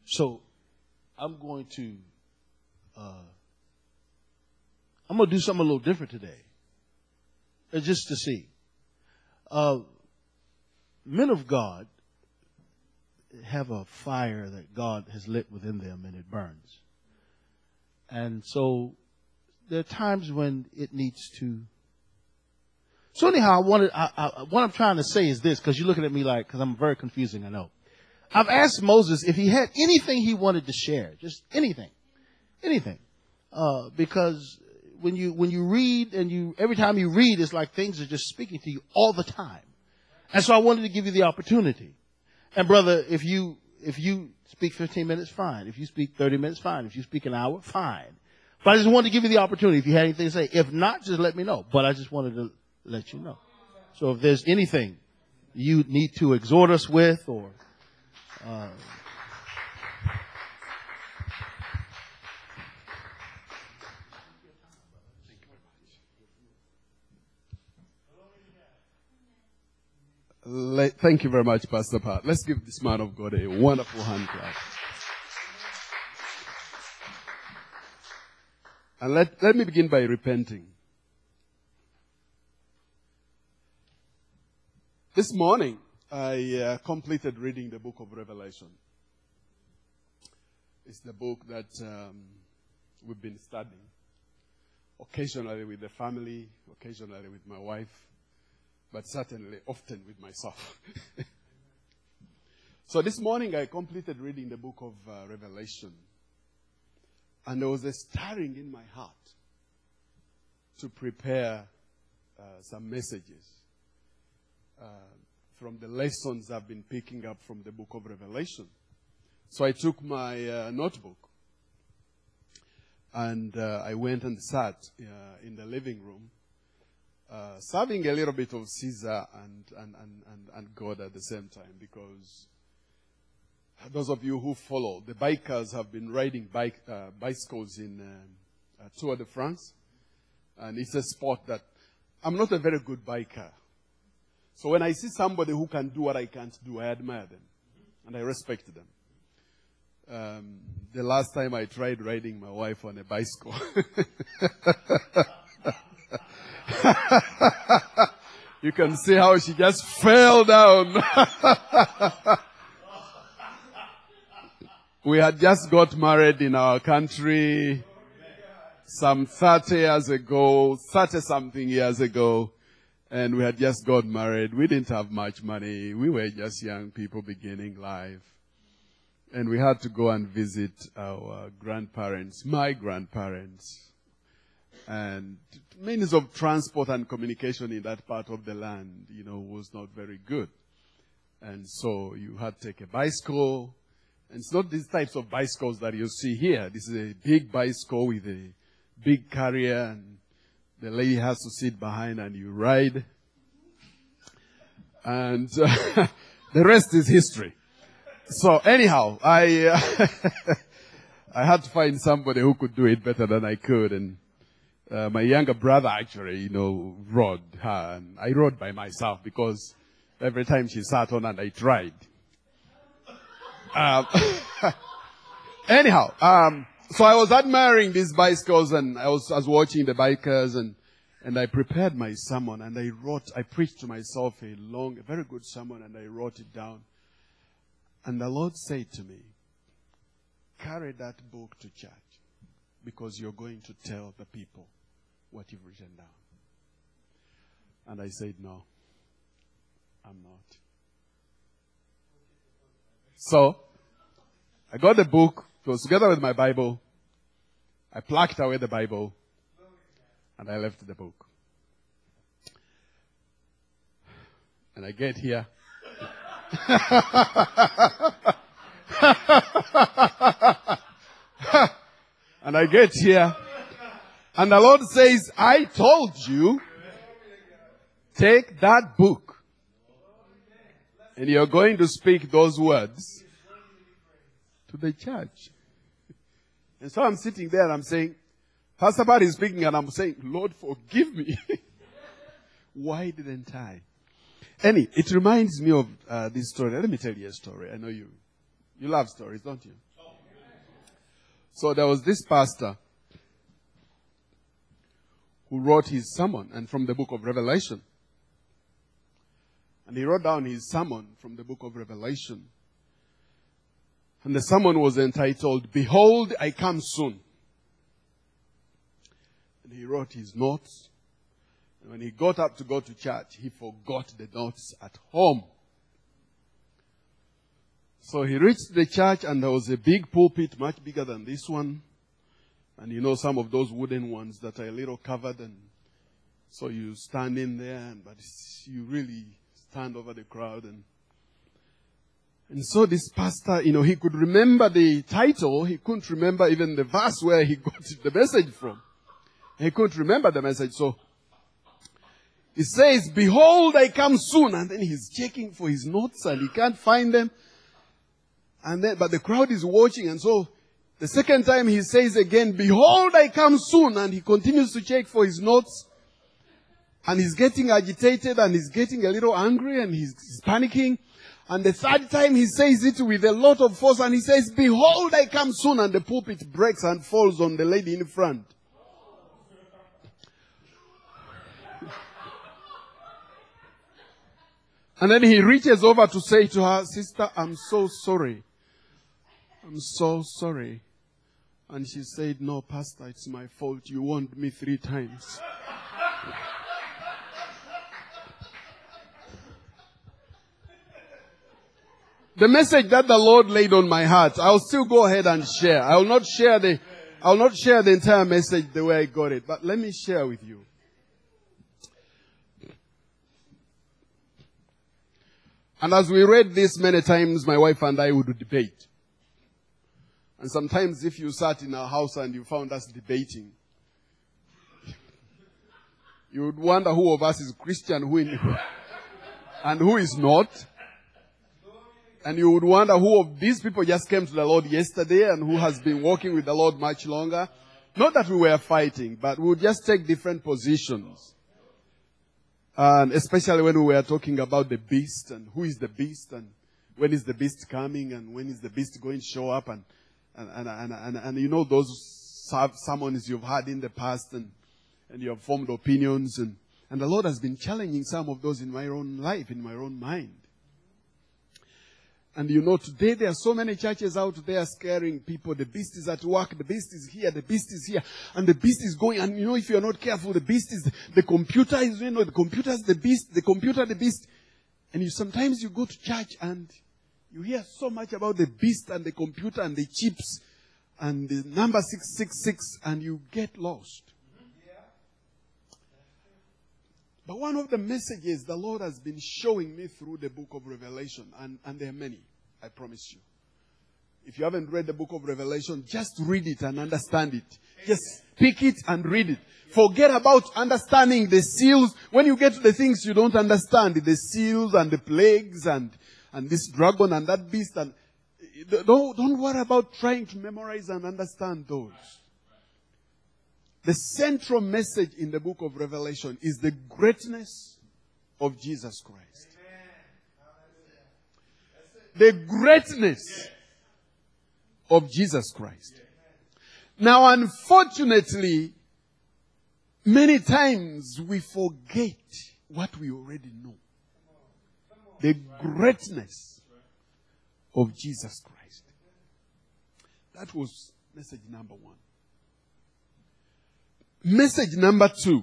So I'm going to do something a little different today. Just to see. Men of God have a fire that God has lit within them, and it burns. And so there are times when it needs to. So anyhow, what I'm trying to say is this, because you're looking at me like, because I'm very confusing, I know. I've asked Moses if he had anything he wanted to share, just anything, because when you read and every time you read, it's like things are just speaking to you all the time. And so I wanted to give you the opportunity. And brother, if you speak 15 minutes, fine. If you speak 30 minutes, fine. If you speak an hour, fine. But I just wanted to give you the opportunity. If you had anything to say, if not, just let me know. But I just wanted to let you know. So if there's anything you need to exhort us with, or thank you very much, Pastor Pat. Let's give this man of God a wonderful hand clap. And let me begin by repenting. This morning, I completed reading the book of Revelation. It's the book that we've been studying, occasionally with the family, occasionally with my wife, but certainly often with myself. So this morning, I completed reading the book of Revelation. And there was a stirring in my heart to prepare some messages from the lessons I've been picking up from the book of Revelation. So I took my notebook and I went and sat in the living room, serving a little bit of Caesar and God at the same time, because those of you who follow, the bikers have been riding bicycles in Tour de France. And it's a sport that I'm not a very good biker. So when I see somebody who can do what I can't do, I admire them. And I respect them. The last time I tried riding my wife on a bicycle, you can see how she just fell down. We had just got married in our country some 30 years ago, 30-something years ago, and we had just got married. We didn't have much money. We were just young people beginning life. And we had to go and visit our grandparents, my grandparents. And means of transport and communication in that part of the land, was not very good. And so you had to take a bicycle. And it's not these types of bicycles that you see here. This is a big bicycle with a big carrier, and the lady has to sit behind and you ride. And the rest is history. So anyhow, I had to find somebody who could do it better than I could. And my younger brother actually, rode her. And I rode by myself because every time she sat on and I tried. Anyhow, so I was admiring these bicycles, and I was watching the bikers, and I prepared my sermon, and I preached to myself a very good sermon, and I wrote it down. And the Lord said to me, carry that book to church, because you're going to tell the people what you've written down. And I said, no, I'm not. So, I got the book. It was together with my Bible. I plucked away the Bible. And I left the book. And I get here. And I get here. And the Lord says, I told you, take that book. And you're going to speak those words to the church. And so I'm sitting there and I'm saying, Pastor Barry is speaking and I'm saying, Lord, forgive me. Why didn't I? It reminds me of this story. Let me tell you a story. I know you love stories, don't you? So there was this pastor who wrote his sermon and from the book of Revelation. And he wrote down his sermon from the book of Revelation. And the sermon was entitled, Behold, I Come Soon. And he wrote his notes. And when he got up to go to church, he forgot the notes at home. So he reached the church and there was a big pulpit, much bigger than this one. And you know some of those wooden ones that are a little covered. And so you stand in there, but you really stand over the crowd. And so this pastor, he could remember the title. He couldn't remember even the verse where he got the message from. He couldn't remember the message. So he says, Behold, I come soon. And then he's checking for his notes and he can't find them. But the crowd is watching. And so the second time he says again, Behold, I come soon. And he continues to check for his notes. And he's getting agitated and he's getting a little angry and he's panicking. And the third time he says it with a lot of force and he says, Behold, I come soon. And the pulpit breaks and falls on the lady in front. And then he reaches over to say to her, Sister, I'm so sorry. I'm so sorry. And she said, No, Pastor, it's my fault. You warned me 3 times. The message that the Lord laid on my heart, I'll still go ahead and share. I'll not share the entire message the way I got it, but let me share with you. And as we read this many times, my wife and I would debate. And sometimes if you sat in our house and you found us debating, you would wonder who of us is Christian and who is not. And you would wonder who of these people just came to the Lord yesterday and who has been walking with the Lord much longer. Not that we were fighting, but we would just take different positions. And especially when we were talking about the beast and who is the beast and when is the beast coming and when is the beast going to show up and you know those sermons you've had in the past and you have formed opinions and the Lord has been challenging some of those in my own life, in my own mind. And today there are so many churches out there scaring people. The beast is at work. The beast is here. The beast is here. And the beast is going. And if you're not careful, the beast is, the computer is, the computer is the beast. The computer, the beast. And sometimes you go to church and you hear so much about the beast and the computer and the chips and the number 666 and you get lost. But one of the messages the Lord has been showing me through the book of Revelation, and there are many, I promise you. If you haven't read the book of Revelation, just read it and understand it. Just pick it and read it. Forget about understanding the seals. When you get to the things you don't understand, the seals and the plagues and this dragon and that beast, and don't worry about trying to memorize and understand those. The central message in the book of Revelation is the greatness of Jesus Christ. The greatness of Jesus Christ. Now, unfortunately, many times we forget what we already know. The greatness of Jesus Christ. That was message number 1. Message number 2.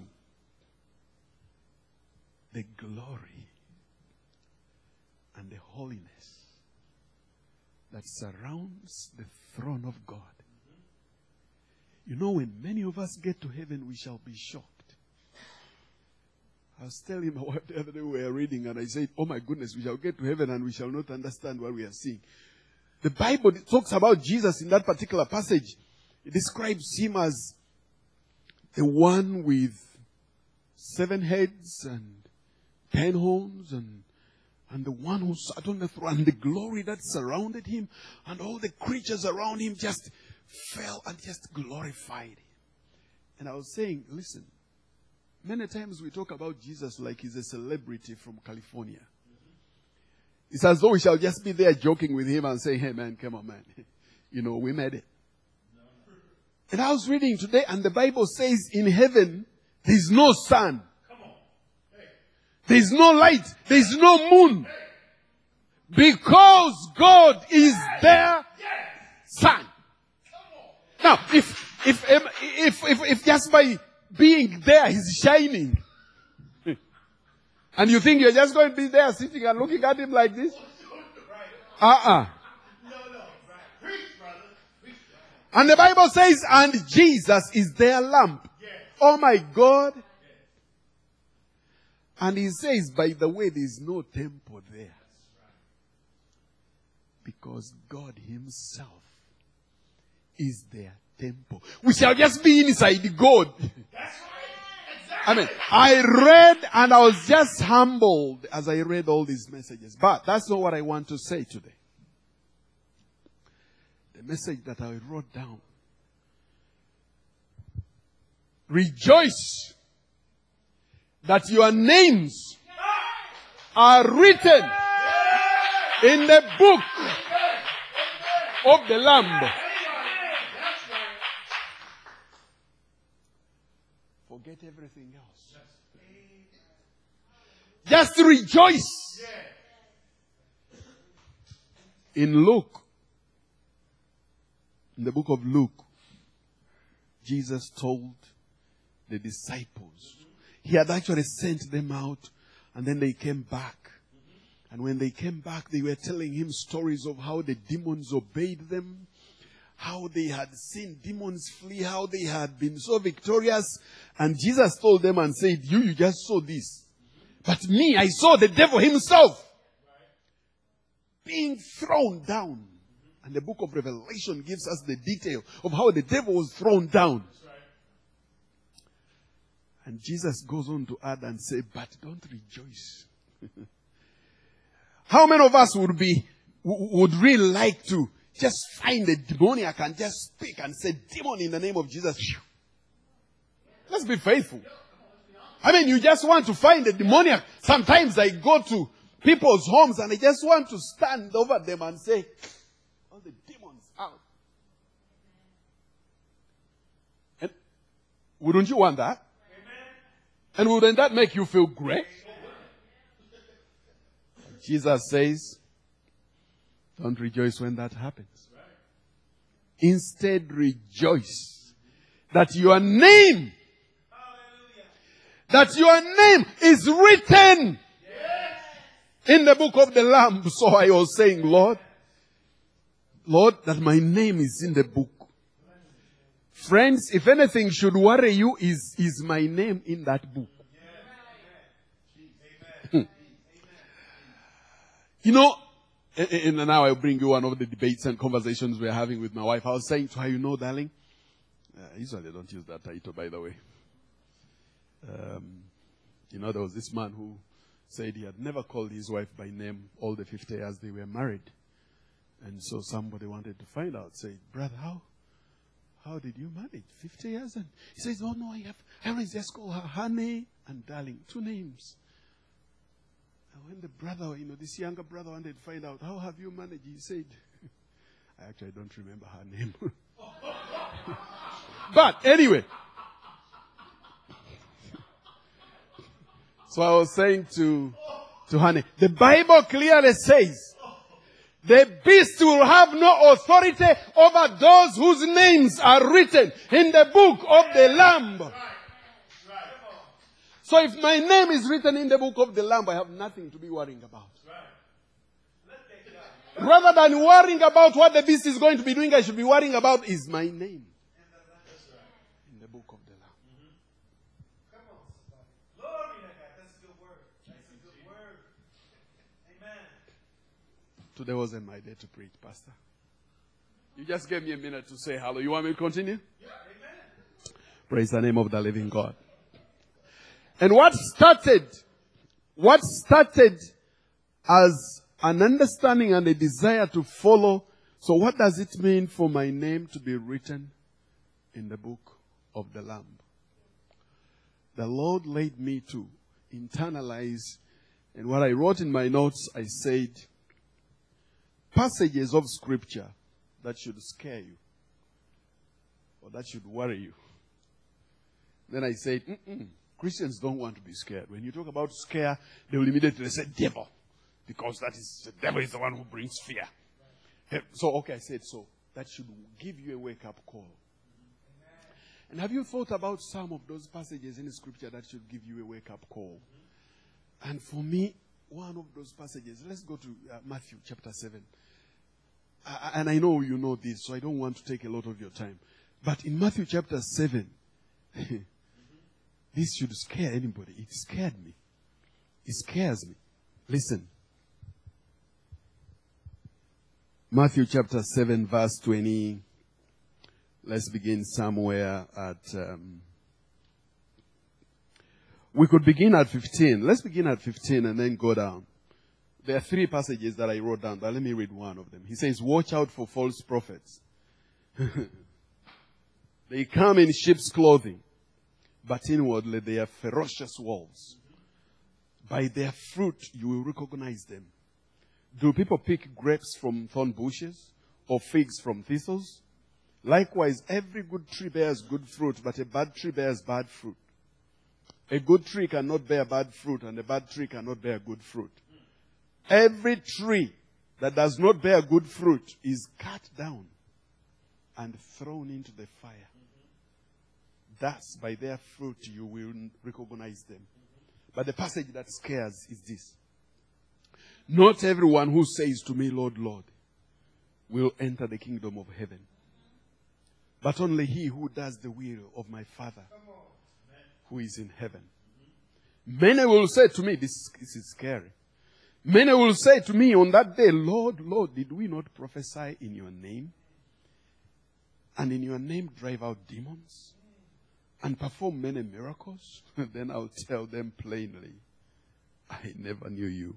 The glory and the holiness that surrounds the throne of God. When many of us get to heaven, we shall be shocked. I was telling my wife the other day we were reading and I said, oh my goodness, we shall get to heaven and we shall not understand what we are seeing. The Bible talks about Jesus in that particular passage. It describes him as the one with 7 heads and 10 horns and the one who sat on the throne and the glory that surrounded him and all the creatures around him just fell and just glorified him. And I was saying, listen, many times we talk about Jesus like he's a celebrity from California. It's as though we shall just be there joking with him and say, hey man, come on man. We made it. And I was reading today, and the Bible says in heaven, there's no sun. There's no light. There's no moon. Because God is their sun. Now, if just by being there, He's shining, and you think you're just going to be there sitting and looking at Him like this? And the Bible says, and Jesus is their lamp. Oh my God. And He says, by the way, there is no temple there. Because God Himself is their temple. We shall just be inside God. I mean, I read and I was just humbled as I read all these messages. But that's not what I want to say today. The message that I wrote down. Rejoice that your names are written in the book of the Lamb. Forget everything else. Just rejoice. In Luke, in the book of Luke, Jesus told the disciples, He had actually sent them out, and then they came back. And when they came back, they were telling Him stories of how the demons obeyed them, how they had seen demons flee, how they had been so victorious. And Jesus told them and said, you just saw this. But me, I saw the devil himself being thrown down. And the book of Revelation gives us the detail of how the devil was thrown down. And Jesus goes on to add and say, but don't rejoice. How many of us would really like to just find a demoniac and just speak and say, demon, in the name of Jesus? Let's be faithful. I mean, you just want to find a demoniac. Sometimes I go to people's homes and I just want to stand over them and say, all the demons out. And wouldn't you want that? And wouldn't that make you feel great? Jesus says, don't rejoice when that happens. Instead, rejoice that your name is written in the book of the Lamb. So I was saying, Lord, that my name is in the book. Friends, if anything should worry you, is my name in that book. You know, and now I'll bring you one of the debates and conversations we're having with my wife. I was saying to her, darling, usually I don't use that title, by the way. There was this man who said he had never called his wife by name all the 50 years they were married. And so somebody wanted to find out, said, brother, how did you manage 50 years? And he says, oh no, I always just call her honey and darling, 2 names. And when the brother, this younger brother wanted to find out, how have you managed? He said, I actually don't remember her name. But anyway. So I was saying to honey, the Bible clearly says, the beast will have no authority over those whose names are written in the book of the Lamb. So if my name is written in the book of the Lamb, I have nothing to be worrying about. Rather than worrying about what the beast is going to be doing, I should be worrying about is my name in the book of the Lamb. Come on, glory to God. That's a good word. That's a good word. Amen. Today wasn't my day to preach, Pastor. You just gave me a minute to say hello. You want me to continue? Yeah, amen. Praise the name of the living God. And what started as an understanding and a desire to follow. So what does it mean for my name to be written in the book of the Lamb? The Lord led me to internalize, and what I wrote in my notes, I said, passages of scripture that should scare you, or that should worry you. Then I said, Christians don't want to be scared. When you talk about scare, they will immediately say devil. Because the devil is the one who brings fear. So, okay, I said so. That should give you a wake-up call. And have you thought about some of those passages in the scripture that should give you a wake-up call? And for me, one of those passages, let's go to Matthew chapter 7. And I know you know this, so I don't want to take a lot of your time. But in Matthew chapter 7, this should scare anybody. It scared me. It scares me. Listen. Matthew chapter 7, verse 20. Let's begin somewhere at... we could begin at 15. Let's begin at 15 and then go down. There are 3 passages that I wrote down, but let me read one of them. He says, watch out for false prophets. They come in sheep's clothing, but inwardly they are ferocious wolves. By their fruit you will recognize them. Do people pick grapes from thorn bushes or figs from thistles? Likewise, every good tree bears good fruit, but a bad tree bears bad fruit. A good tree cannot bear bad fruit, and a bad tree cannot bear good fruit. Every tree that does not bear good fruit is cut down and thrown into the fire. Thus, by their fruit, you will recognize them. But the passage that scares is this. Not everyone who says to me, Lord, Lord, will enter the kingdom of heaven, but only he who does the will of my Father who is in heaven. Many will say to me, this is scary. Many will say to me on that day, Lord, Lord, did we not prophesy in your name? And in your name drive out demons? And perform many miracles? Then I'll tell them plainly, I never knew you.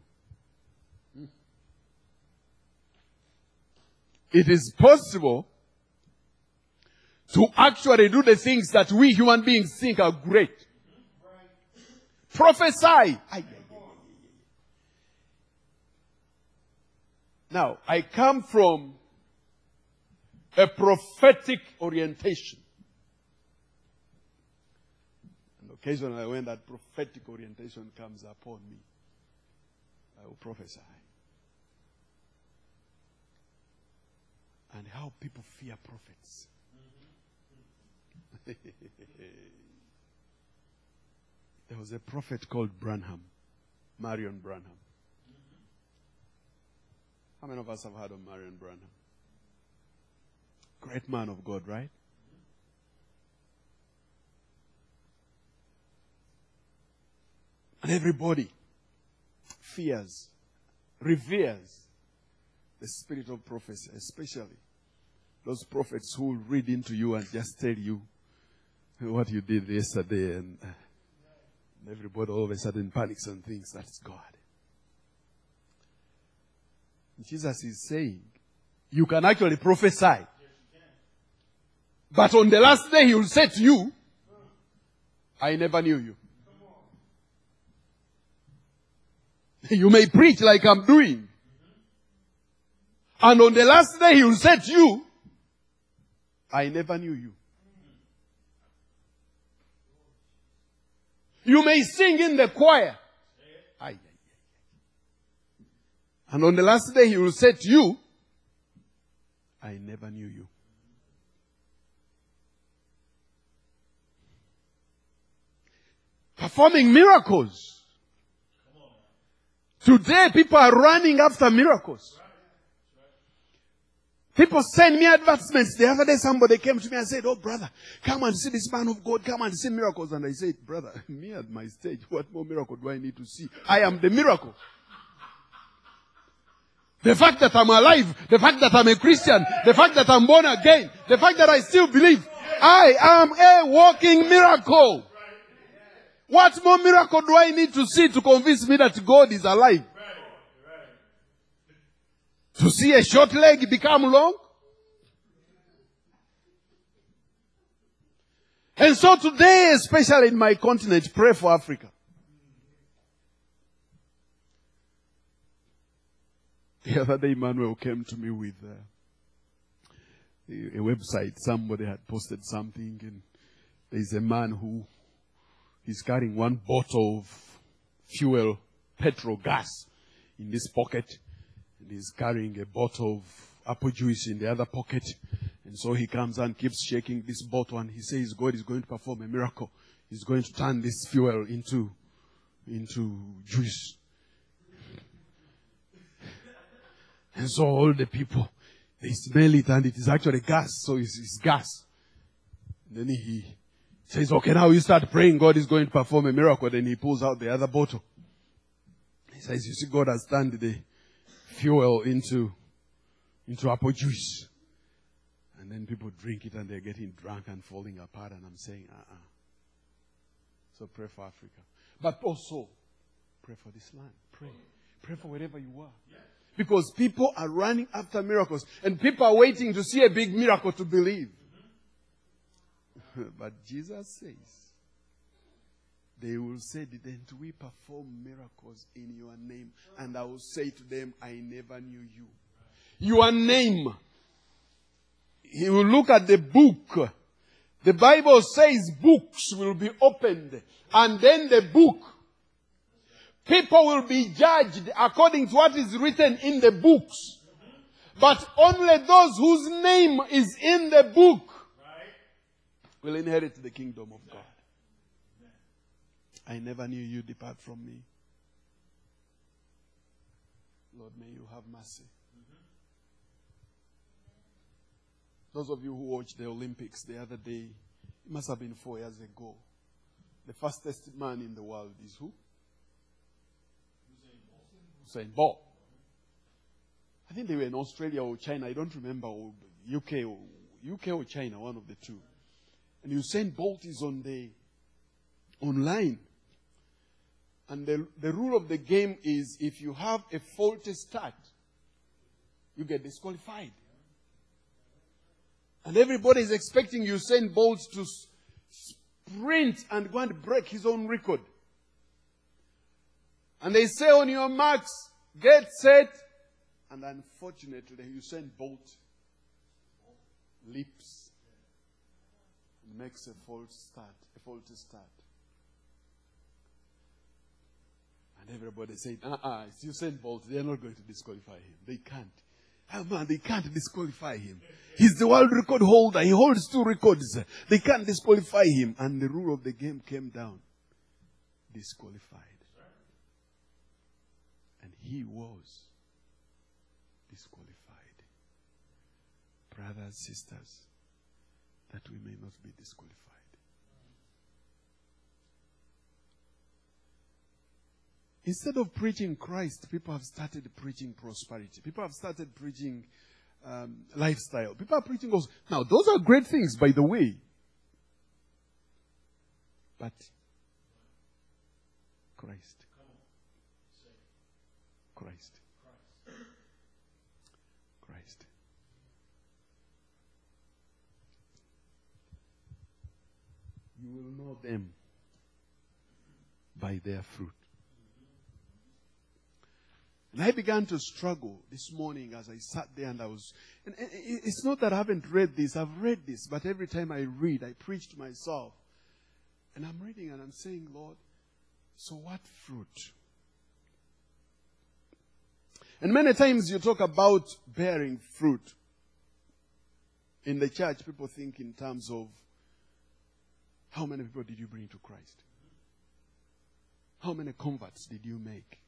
It is possible to actually do the things that we human beings think are great. Prophesy. Now, I come from a prophetic orientation. And occasionally when that prophetic orientation comes upon me, I will prophesy. And how people fear prophets. There was a prophet called Branham, Marion Branham. How many of us have heard of Marion Branham? Great man of God, right? And everybody fears, reveres the spirit of prophecy, especially those prophets who will read into you and just tell you what you did yesterday, and everybody all of a sudden panics and thinks that's God. Jesus is saying, you can actually prophesy. But on the last day he will say to you, I never knew you. You may preach like I'm doing. And on the last day he will say to you, I never knew you. You may sing in the choir. And on the last day he will say to you, I never knew you. Performing miracles. Today people are running after miracles. People send me advertisements. The other day somebody came to me and said, oh brother, come and see this man of God, come and see miracles. And I said, brother, me at my stage, what more miracle do I need to see? I am the miracle. The fact that I'm alive, the fact that I'm a Christian, the fact that I'm born again, the fact that I still believe, I am a walking miracle. What more miracle do I need to see to convince me that God is alive? To see a short leg become long? And so today, especially in my continent, pray for Africa. The other day, Emmanuel came to me with a website. Somebody had posted something, and there's a man who is carrying one bottle of fuel, petrol, gas in this pocket, and he's carrying a bottle of apple juice in the other pocket. And so he comes and keeps shaking this bottle, and he says God is going to perform a miracle. He's going to turn this fuel into juice. And so all the people, they smell it, and it is actually gas. So it's gas. And then he says, okay, now you start praying. God is going to perform a miracle. Then he pulls out the other bottle. He says, you see, God has turned the fuel into apple juice. And then people drink it, and they're getting drunk and falling apart. And I'm saying, So pray for Africa. But also, pray for this land. Pray. Pray for wherever you are. Because people are running after miracles. And people are waiting to see a big miracle to believe. But Jesus says, they will say, didn't we perform miracles in your name? And I will say to them, I never knew you. Your name. He will look at the book. The Bible says books will be opened. And then the book. People will be judged according to what is written in the books. But only those whose name is in the book will inherit the kingdom of God. I never knew you. Depart from me. Lord, may you have mercy. Those of you who watched the Olympics the other day, it must have been 4 years ago. The fastest man in the world is who? Usain Bolt. I think they were in Australia or China. I don't remember. Or UK or China, one of the two. And Usain Bolt is online. And the rule of the game is if you have a faulty start, you get disqualified. And everybody is expecting Usain Bolt to sprint and go and break his own record. And they say on your marks, get set. And unfortunately, Usain Bolt leaps and makes a faulty start. And everybody said, it's Usain Bolt. They are not going to disqualify him. They can't. Oh man, they can't disqualify him. He's the world record holder. He holds 2 records. They can't disqualify him. And the rule of the game came down. Disqualified. And he was disqualified. Brothers, sisters, that we may not be disqualified. Instead of preaching Christ, people have started preaching prosperity. People have started preaching lifestyle. People are preaching those. Now, those are great things, by the way. But Christ. Christ. Christ. You will know them by their fruit. And I began to struggle this morning as I sat there and it's not that I haven't read this, I've read this, but every time I read, I preach to myself. And I'm reading and I'm saying, Lord, so what fruit? And many times you talk about bearing fruit. In the church, people think in terms of how many people did you bring to Christ? How many converts did you make?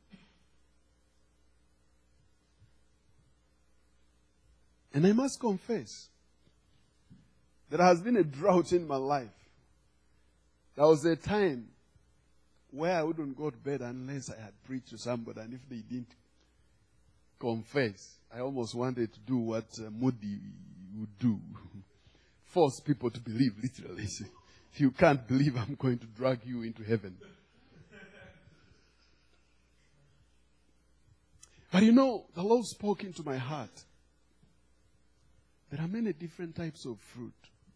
And I must confess, there has been a drought in my life. There was a time where I wouldn't go to bed unless I had preached to somebody, and if they didn't confess, I almost wanted to do what Moody would do. Force people to believe, literally. If you can't believe, I'm going to drag you into heaven. But you know, the Lord spoke into my heart. There are many different types of fruit.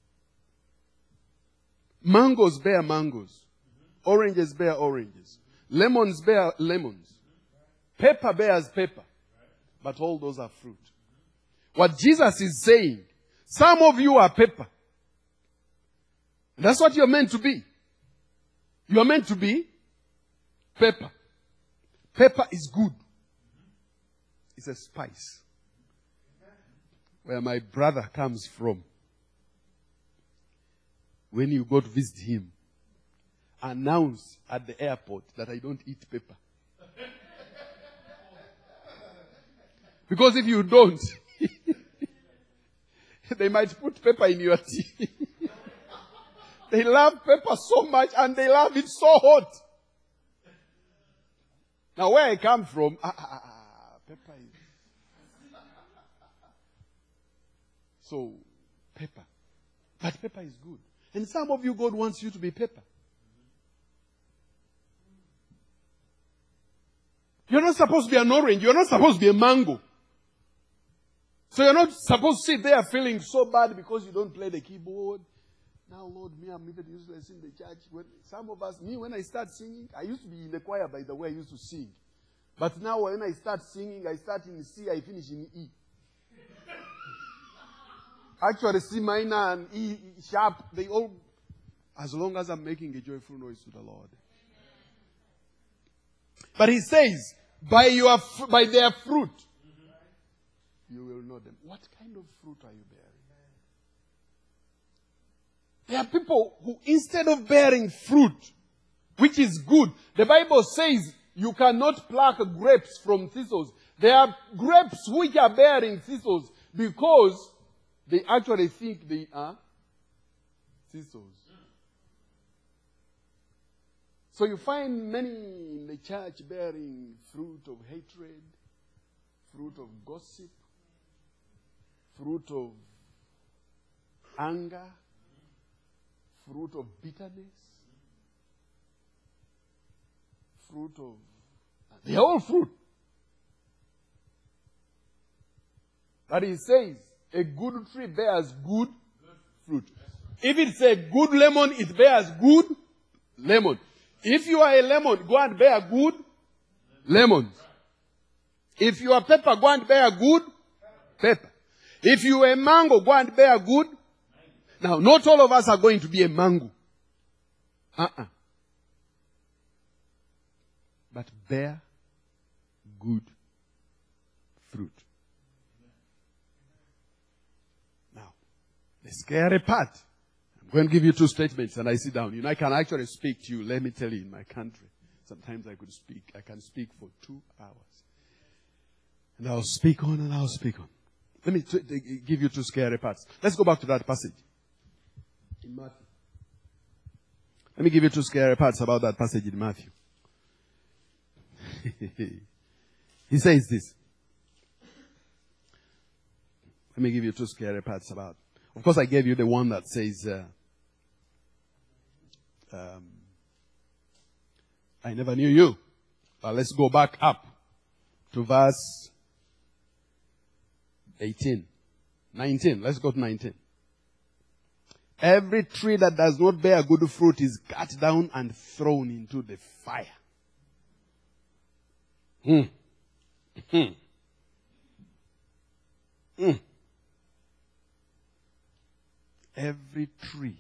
Mangoes bear mangoes. Oranges bear oranges. Lemons bear lemons. Pepper bears pepper. But all those are fruit. What Jesus is saying, Some of you are pepper. That's what you're meant to be. You are meant to be pepper. Pepper is good. It's a spice. Where my brother comes from, when you go to visit him, announce at the airport that I don't eat pepper. Because if you don't, they might put pepper in your tea. They love pepper so much and they love it so hot. Now where I come from, pepper is... So, pepper. But pepper is good. And some of you, God wants you to be pepper. You're not supposed to be an orange. You're not supposed to be a mango. So you're not supposed to sit there feeling so bad because you don't play the keyboard. Now, Lord, me, I'm even useless in the church. Some of us, when I start singing, I used to be in the choir, by the way, I used to sing. But now when I start singing, I start in C, I finish in E. Actually, C minor and E sharp, they all, as long as I'm making a joyful noise to the Lord. But he says, by their fruit, you will know them. What kind of fruit are you bearing? There are people who, instead of bearing fruit, which is good, the Bible says you cannot pluck grapes from thistles. There are grapes which are bearing thistles because they actually think they are thistles. So you find many in the church bearing fruit of hatred, fruit of gossip, fruit of anger, fruit of bitterness, fruit of... They are all fruit. But he says, a good tree bears good fruit. If it's a good lemon, it bears good lemon. If you are a lemon, go and bear good lemons. If you are pepper, go and bear good pepper. If you are a mango, go and bear good. Now, not all of us are going to be a mango. But bear good fruit. Now, the scary part. I'm going to give you two statements and I sit down. I can actually speak to you. Let me tell you, in my country, sometimes I can speak for 2 hours. And I'll speak on and I'll speak on. Let me give you two scary parts. Let's go back to that passage. In Matthew. Let me give you two scary parts about that passage in Matthew. He says this. Let me give you two scary parts about. Of course, I gave you the one that says, I never knew you. But let's go back up to verse 18. 19. Let's go to 19. Every tree that does not bear good fruit is cut down and thrown into the fire. Every tree.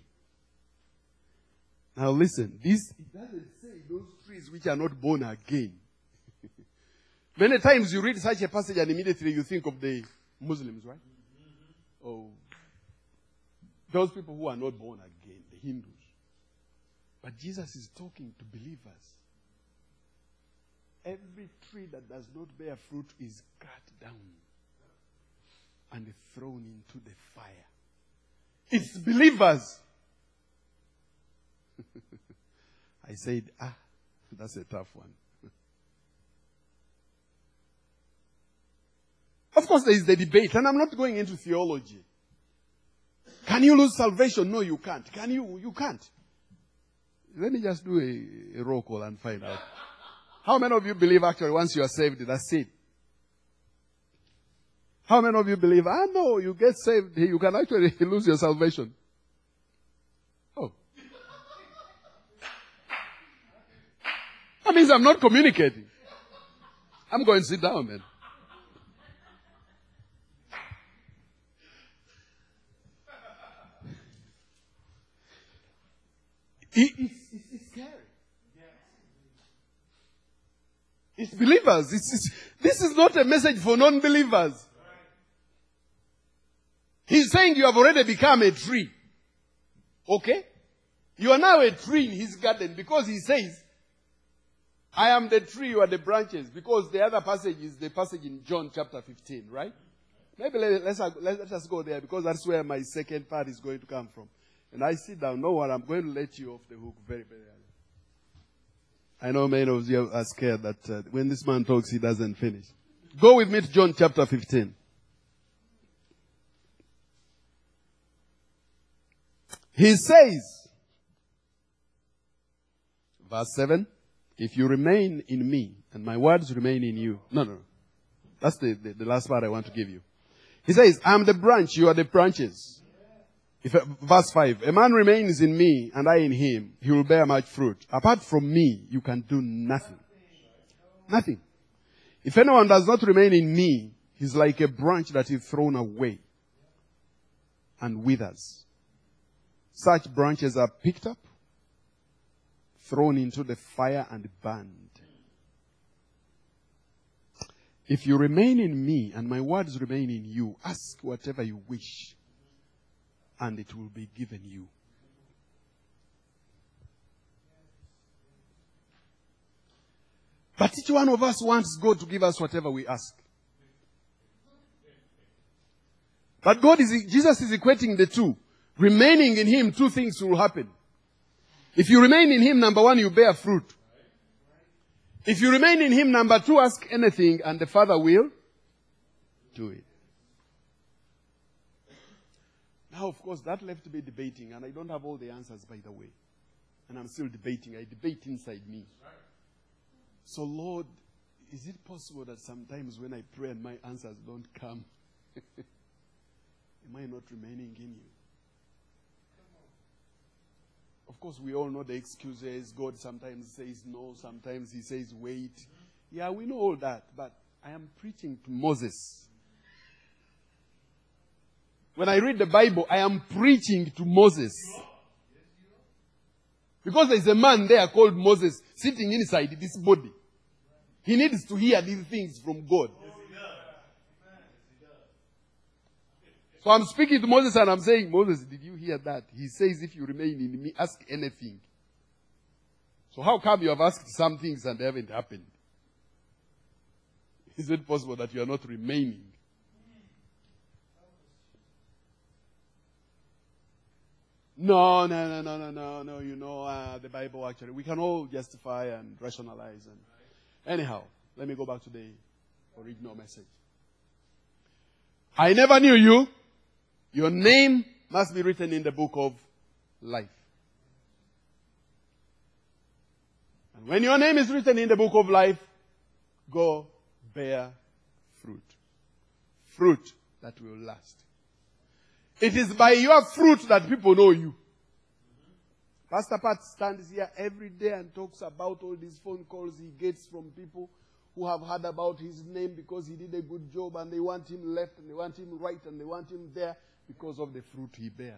Now listen, it doesn't say those trees which are not born again. Many times you read such a passage and immediately you think of the Muslims, right? Oh, those people who are not born again, the Hindus. But Jesus is talking to believers. Every tree that does not bear fruit is cut down and thrown into the fire. It's believers. I said, that's a tough one. Of course, there is the debate, and I'm not going into theology. Can you lose salvation? No, you can't. Can you? You can't. Let me just do a roll call and find out. How many of you believe actually once you are saved, that's it? How many of you believe, no, you get saved, you can actually lose your salvation? Oh. That means I'm not communicating. I'm going to sit down then. It's scary. It's believers. This is not a message for non-believers. He's saying you have already become a tree. Okay? You are now a tree in his garden because he says, I am the tree, you are the branches. Because the other passage is the passage in John chapter 15, right? Maybe let us go there because that's where my second part is going to come from. And I sit down. No one, I'm going to let you off the hook very, very early. I know many of you are scared that when this man talks, he doesn't finish. Go with me to John chapter 15. He says, verse 7, if you remain in me and my words remain in you. No. That's the last part I want to give you. He says, I am the branch, you are the branches. Verse 5, a man remains in me and I in him, he will bear much fruit. Apart from me, you can do nothing. Nothing. If anyone does not remain in me, he's like a branch that is thrown away and withers. Such branches are picked up, thrown into the fire and burned. If you remain in me and my words remain in you, ask whatever you wish and it will be given you. But each one of us wants God to give us whatever we ask. But Jesus is equating the two. Remaining in him, two things will happen. If you remain in him, number one, you bear fruit. If you remain in him, number two, ask anything and the Father will do it. Now, of course, that left me debating, and I don't have all the answers, by the way. And I'm still debating. I debate inside me. So, Lord, is it possible that sometimes when I pray and my answers don't come, am I not remaining in you? Of course, we all know the excuses. God sometimes says no, sometimes he says wait. Yeah, we know all that, but I am preaching to Moses. When I read the Bible, I am preaching to Moses. Because there is a man there called Moses sitting inside this body. He needs to hear these things from God. So I'm speaking to Moses and I'm saying, Moses, did you hear that? He says, if you remain in me, ask anything. So how come you have asked some things and they haven't happened? Is it possible that you are not remaining? No. You know, the Bible actually, we can all justify and rationalize. And anyhow, let me go back to the original message. I never knew you. Your name must be written in the book of life. And when your name is written in the book of life, go bear fruit. Fruit that will last. It is by your fruit that people know you. Pastor Pat stands here every day and talks about all these phone calls he gets from people who have heard about his name because he did a good job and they want him left and they want him right and they want him there because of the fruit he bears.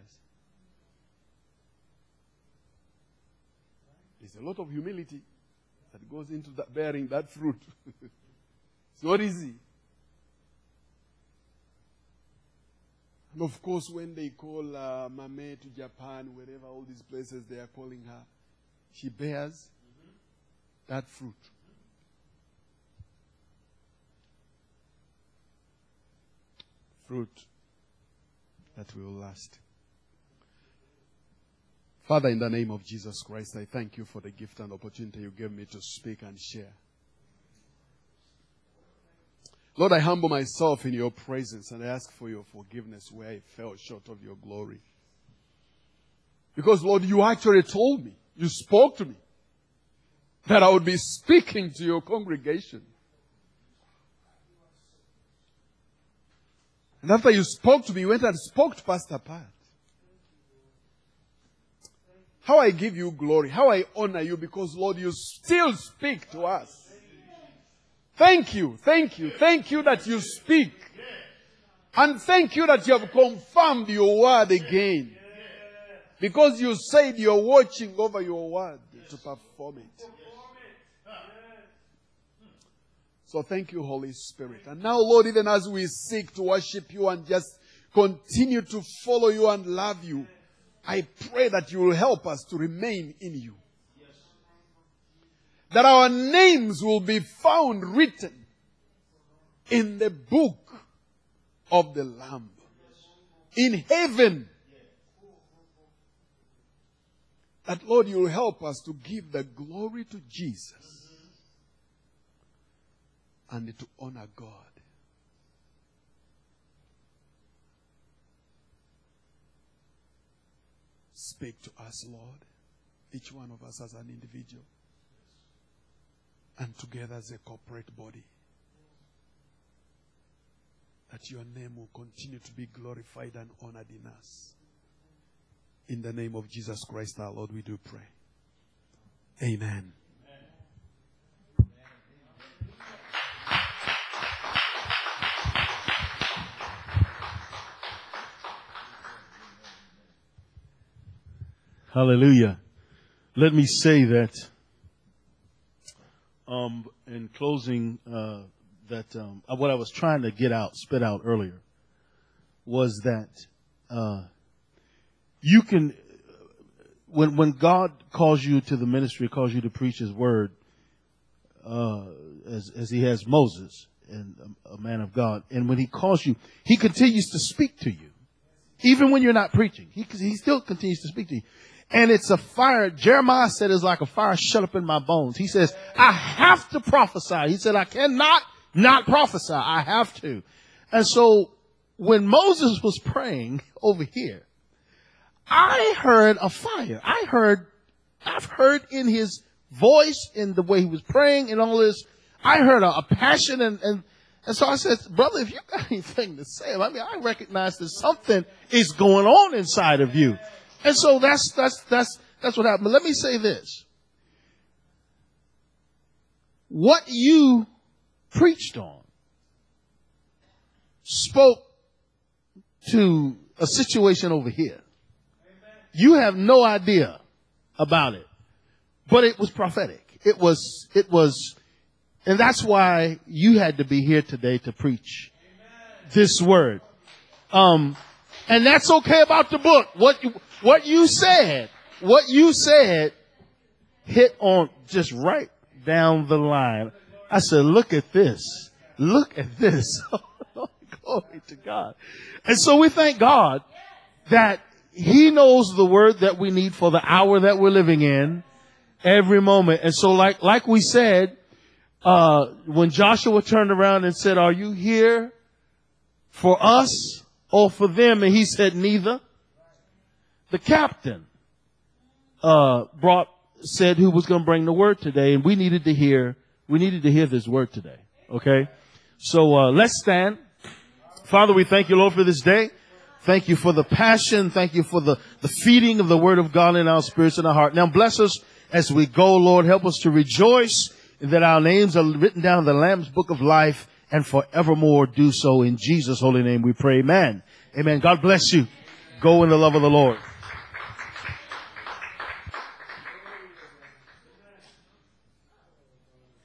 There's a lot of humility that goes into that, bearing that fruit. It's not easy. And of course, when they call Mame to Japan, wherever all these places they are calling her, she bears that fruit. Fruit that will last. Father, in the name of Jesus Christ, I thank you for the gift and opportunity you gave me to speak and share. Lord, I humble myself in your presence and I ask for your forgiveness where I fell short of your glory. Because, Lord, you actually told me, you spoke to me, that I would be speaking to your congregation. And after you spoke to me, you went and spoke to Pastor Pat. How I give you glory, how I honor you, because, Lord, you still speak to us. Thank you that you speak. And thank you that you have confirmed your word again. Because you said you're watching over your word to perform it. So thank you, Holy Spirit. And now, Lord, even as we seek to worship you and just continue to follow you and love you, I pray that you will help us to remain in you. That our names will be found written in the book of the Lamb. In heaven. That, Lord, you will help us to give the glory to Jesus. And to honor God. Speak to us, Lord. Each one of us as an individual. And together as a corporate body. That your name will continue to be glorified and honored in us. In the name of Jesus Christ our Lord, we do pray. Amen. Hallelujah. Let me say that in closing, what I was trying to spit out earlier, was that you can, when God calls you to the ministry, calls you to preach His word, as He has Moses, and a man of God, and when He calls you, He continues to speak to you, even when you're not preaching. He still continues to speak to you. And it's a fire. Jeremiah said it's like a fire shut up in my bones. He says, I have to prophesy. He said, I cannot not prophesy. I have to. And so when Moses was praying over here, I heard a fire. I've heard in his voice, in the way he was praying and all this, I heard a passion. And so I said, brother, if you got anything to say, I mean, I recognize that something is going on inside of you. And so that's what happened. But let me say this. What you preached on spoke to a situation over here. You have no idea about it, but it was prophetic. It was, and that's why you had to be here today to preach this word. And that's okay about the book. What you said hit on just right down the line. I said, look at this. Look at this. Glory to God. And so we thank God that He knows the word that we need for the hour that we're living in every moment. And so like we said, when Joshua turned around and said, are you here for us or for them? And he said, neither. The captain said who was going to bring the word today, and we needed to hear this word today. Okay? So let's stand. Father, we thank you, Lord, for this day. Thank you for the passion. Thank you for the feeding of the word of God in our spirits and our heart. Now bless us as we go, Lord. Help us to rejoice that our names are written down in the Lamb's book of life, and forevermore do so. In Jesus' holy name we pray. Amen. Amen. God bless you. Go in the love of the Lord.